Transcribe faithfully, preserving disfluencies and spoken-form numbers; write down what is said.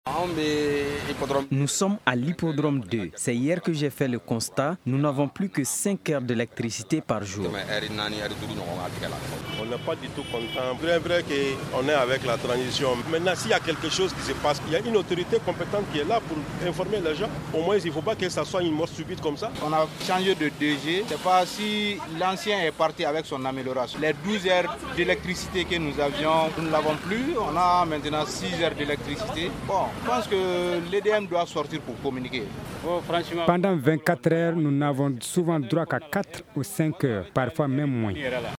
Nous sommes à l'hippodrome deux. C'est hier que j'ai fait le constat. Nous n'avons plus que cinq heures d'électricité par jour. On n'est pas du tout content. C'est vrai qu'on est avec la transition. Maintenant, s'il y a quelque chose qui se passe, il y a une autorité compétente qui est là pour informer les gens. Au moins, il ne faut pas que ça soit une mort subite comme ça. On a changé de D G. Je ne sais pas si l'ancien est parti avec son amélioration. Les douze heures d'électricité que nous avions, nous ne l'avons plus. On a maintenant six heures d'électricité. Bon, je pense que l'E D M doit sortir pour communiquer. Pendant vingt-quatre heures, nous n'avons souvent droit qu'à quatre ou cinq heures, parfois même moins.